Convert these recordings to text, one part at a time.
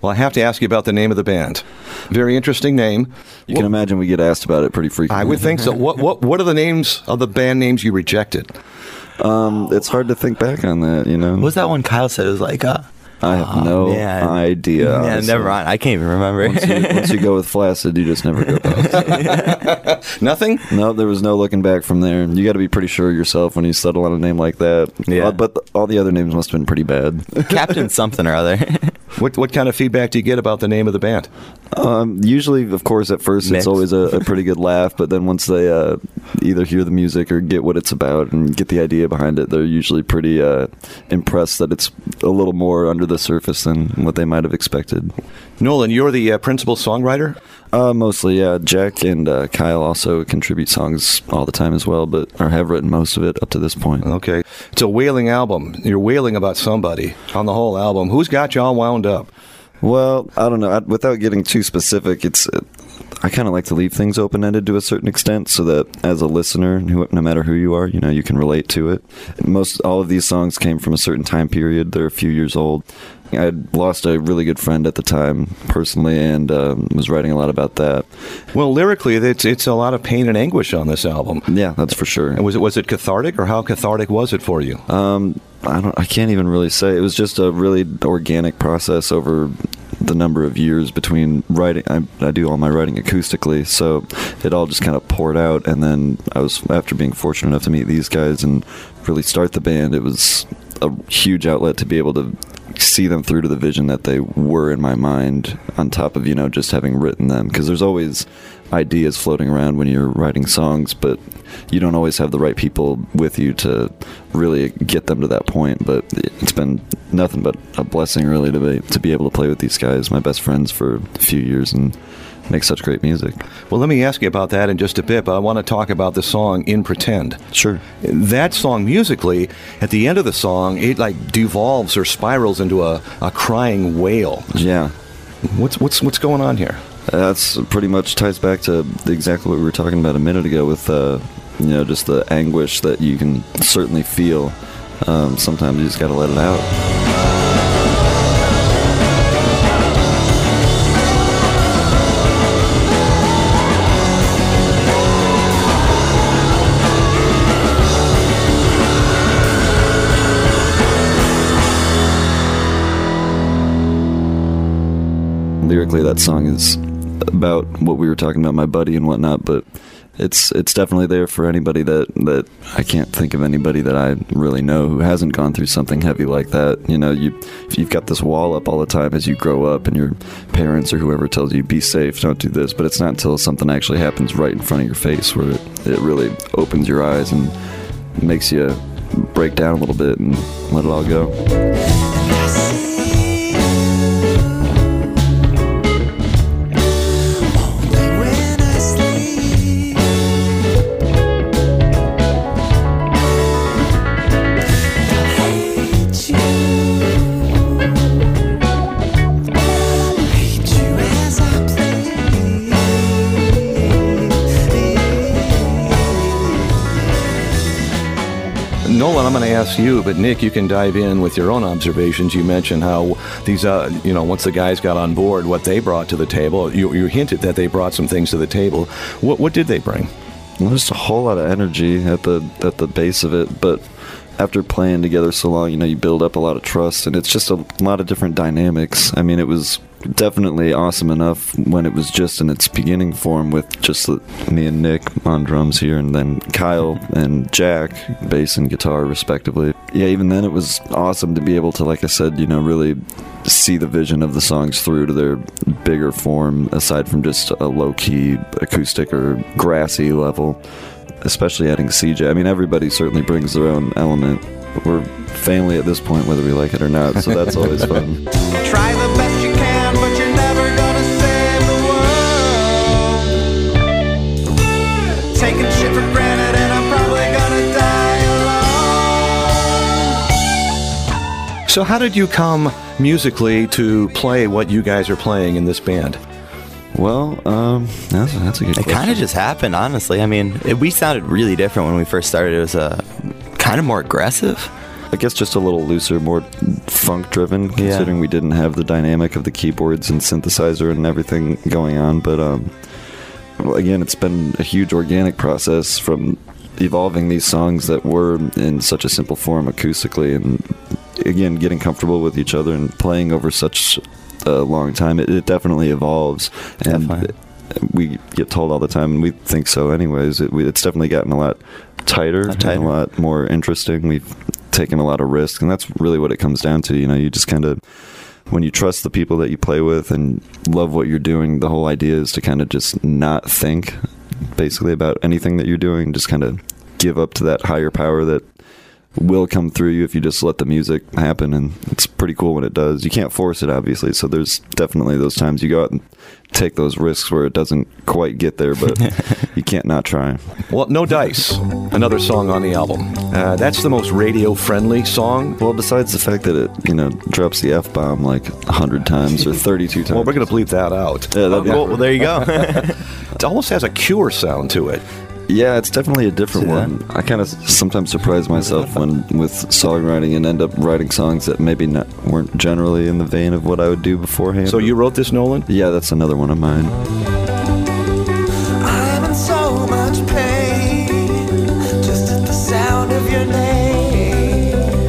Well, I have to ask you about the name of the band. Very interesting name. You can imagine we get asked about it pretty frequently. I would think so. What are the names of the band names you rejected? It's hard to think back on that, you know. What was that one Kyle said? It was like, I have no idea. Yeah, honestly. never mind. I can't even remember. Once you go with Flaccid, you just never go back. Nothing? No, there was no looking back from there. You got to be pretty sure of yourself when you settle on a name like that. Yeah. But all the other names must have been pretty bad. Captain something or other. What kind of feedback do you get about the name of the band? Usually, of course, at first Mixed. it's always a pretty good laugh, but then once they either hear the music or get what it's about and get the idea behind it, they're usually pretty impressed that it's a little more under the surface than what they might have expected. Nolan, you're the principal songwriter? Mostly, yeah. Jack and Kyle also contribute songs all the time as well, but or have written most of it up to this point. Okay. It's a wailing album. You're wailing about somebody on the whole album. Who's got you all wound up? Well, I don't know. Without getting too specific, I kind of like to leave things open-ended to a certain extent so that as a listener, no matter who you are, you can relate to it. All of these songs came from a certain time period. They're a few years old. I'd lost a really good friend at the time, personally, and was writing a lot about that. Well, lyrically, it's a lot of pain and anguish on this album. Yeah, that's for sure. And was it cathartic, or how cathartic was it for you? I can't even really say. It was just a really organic process over the number of years between writing. I do all my writing acoustically, so it all just kind of poured out. And then after being fortunate enough to meet these guys and really start the band, it was a huge outlet to be able to see them through to the vision that they were in my mind, on top of just having written them, because there's always ideas floating around when you're writing songs, but you don't always have the right people with you to really get them to that point. But it's been nothing but a blessing, really, to be able to play with these guys, my best friends for a few years, and make such great music. Well, let me ask you about that in just a bit, but I want to talk about the song In Pretend. Sure. That song, musically, at the end of the song, it like devolves or spirals into a crying wail. Yeah. What's going on here? That's pretty much ties back to exactly what we were talking about a minute ago with just the anguish that you can certainly feel. Sometimes you just got to let it out. Lyrically, that song is about what we were talking about, my buddy and whatnot, but it's definitely there for anybody that I can't think of anybody that I really know who hasn't gone through something heavy like that. If you've got this wall up all the time as you grow up, and your parents or whoever tells you, be safe, don't do this, but it's not until something actually happens right in front of your face where it really opens your eyes and makes you break down a little bit and let it all go. Nolan, I'm going to ask you, but Nick, you can dive in with your own observations. You mentioned how these, once the guys got on board, what they brought to the table. You hinted that they brought some things to the table. What did they bring? Well, just a whole lot of energy at the base of it, but after playing together so long, you build up a lot of trust, and it's just a lot of different dynamics. I mean, it was definitely awesome enough when it was just in its beginning form with just me and Nick on drums here, and then Kyle and Jack, bass and guitar respectively. Yeah, even then it was awesome to be able to, like I said, really see the vision of the songs through to their bigger form, aside from just a low-key acoustic or grassy level, especially adding CJ. I mean, everybody certainly brings their own element. We're family at this point, whether we like it or not, so that's always fun. Try the best you can, but you're never gonna save the world. Taking shit for granted, and I'm probably gonna die alone. So how did you come musically to play what you guys are playing in this band? Well, that's a good question. It kind of just happened, honestly. I mean, we sounded really different when we first started. It was kind of more aggressive. I guess just a little looser, more funk-driven, considering we didn't have the dynamic of the keyboards and synthesizer and everything going on. But well, again, it's been a huge organic process from evolving these songs that were in such a simple form acoustically, and again, getting comfortable with each other and playing over such a long time. It definitely evolves, and we get told all the time, and we think so anyways. It's definitely gotten a lot tighter, and a lot more interesting. We've taken a lot of risks, and that's really what it comes down to. You know, you just kind of, when you trust the people that you play with and love what you're doing, the whole idea is to kind of just not think basically about anything that you're doing, just kind of give up to that higher power that will come through you if you just let the music happen. And it's pretty cool when it does. You can't force it, obviously, so there's definitely those times you go out and take those risks where it doesn't quite get there, but you can't not try. Well, No Dice, another song on the album. That's the most radio-friendly song. Well, besides the fact that it, you know, drops the F-bomb like 100 times or 32 times. Well, we're going to bleep that out. Yeah, that'd be Well, there you go. It almost has a Cure sound to it. Yeah, it's definitely a different one. I kind of sometimes surprise myself with songwriting and end up writing songs that maybe weren't generally in the vein of what I would do beforehand. So you wrote this, Nolan? Yeah, that's another one of mine. I'm in so much pain just at the sound of your name.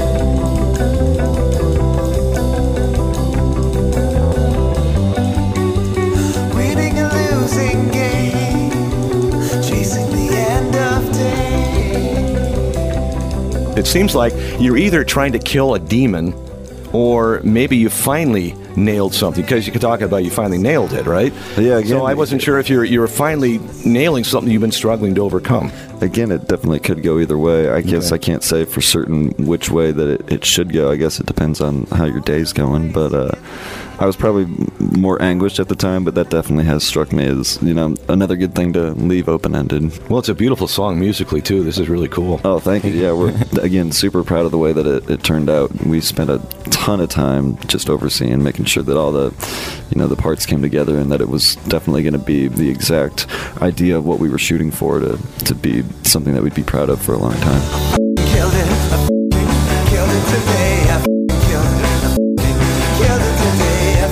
Winning a losing game, chasing the end of day. It seems like you're either trying to kill a demon, or maybe you finally nailed something, because you could talk about you finally nailed it, right? Yeah, again, so I wasn't sure if you're finally nailing something you've been struggling to overcome. Again, it definitely could go either way. I guess I can't say for certain which way that it should go. I guess it depends on how your day's going, but I was probably more anguished at the time, but that definitely has struck me as, you know, another good thing to leave open-ended. Well, it's a beautiful song musically, too. This is really cool. Oh, thank you. Yeah, we're, again, super proud of the way that it turned out. We spent a ton of time just overseeing, making sure that all the, you know, the parts came together and that it was definitely going to be the exact idea of what we were shooting for to be something that we'd be proud of for a long time. Killed it, I killed it today. I killed it, I killed it today.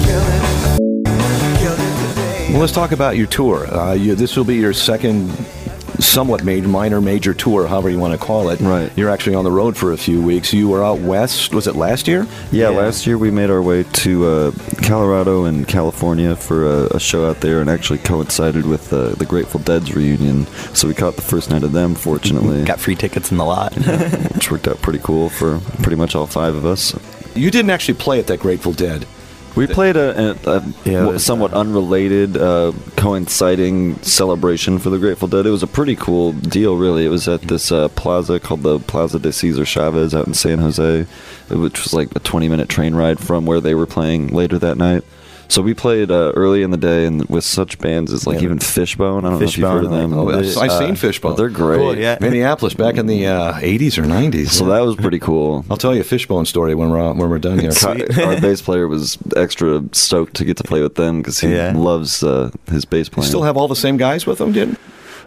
I killed it today. Well, let's talk about your tour. This will be your second somewhat major tour, however you want to call it. Right. You're actually on the road for a few weeks. You were out west, was it last year? Yeah, last year we made our way to Colorado and California for a show out there, and actually coincided with the Grateful Dead's reunion. So we caught the first night of them, fortunately. Got free tickets in the lot. Which worked out pretty cool for pretty much all five of us. You didn't actually play at that Grateful Dead. We played a somewhat unrelated, coinciding celebration for the Grateful Dead. It was a pretty cool deal, really. It was at this plaza called the Plaza de Cesar Chavez out in San Jose, which was like a 20-minute train ride from where they were playing later that night. So we played early in the day, and with such bands as like even Fishbone. I don't know if you've heard of them. I've seen Fishbone. They're great. Cool, yeah. Minneapolis back in the 80s or 90s. So that was pretty cool. I'll tell you a Fishbone story when we're done here. Our bass player was extra stoked to get to play with them because he loves his bass playing. You still have all the same guys with them, didn't?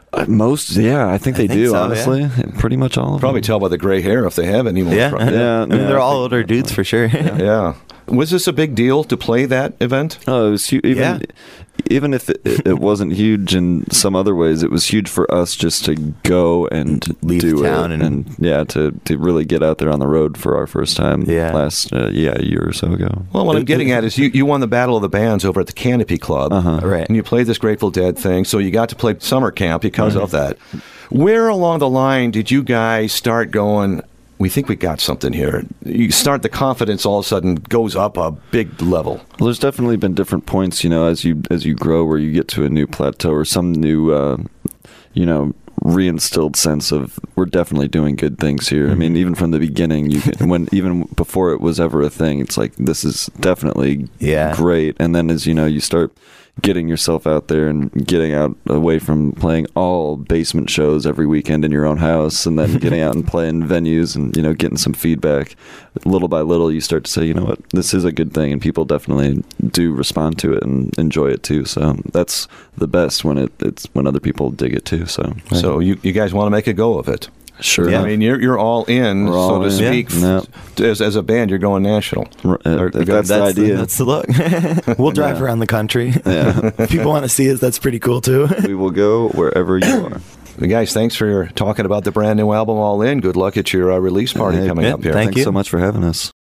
I think they do, so, honestly. yeah. Pretty much all of them. Probably tell by the gray hair if they have any more. Yeah. Yeah, I mean, they're all older dudes for sure. Yeah. Was this a big deal to play that event? Oh, it was huge. Even if it wasn't huge in some other ways, it was huge for us just to go and leave do town it, and to really get out there on the road for our first time last a year or so ago. Well, what I'm getting at is you won the Battle of the Bands over at the Canopy Club, Right? and you played this Grateful Dead thing, so you got to play summer camp because of that. Where along the line did you guys start going, we think we got something here? You start, the confidence all of a sudden goes up a big level. Well, there's definitely been different points, as you grow, where you get to a new plateau or some new, reinstilled sense of we're definitely doing good things here. I mean, even from the beginning, even before it was ever a thing, it's like this is definitely great. And then as you start getting yourself out there and getting out away from playing all basement shows every weekend in your own house, and then getting out and playing venues and getting some feedback, little by little you start to say, you know what, this is a good thing, and people definitely do respond to it and enjoy it too. So that's the best, when it's when other people dig it too. So you guys want to make a go of it. Sure. Yeah. I mean, you're all in, We're all so to in. speak. Yeah. As a band, you're going national. If that's the idea. That's the look. We'll drive around the country. Yeah. If people want to see us, that's pretty cool too. We will go wherever you are. Well, guys, thanks for talking about the brand new album, All In. Good luck at your release party Hey, coming yeah, up here. thank Thanks you. so much for having us.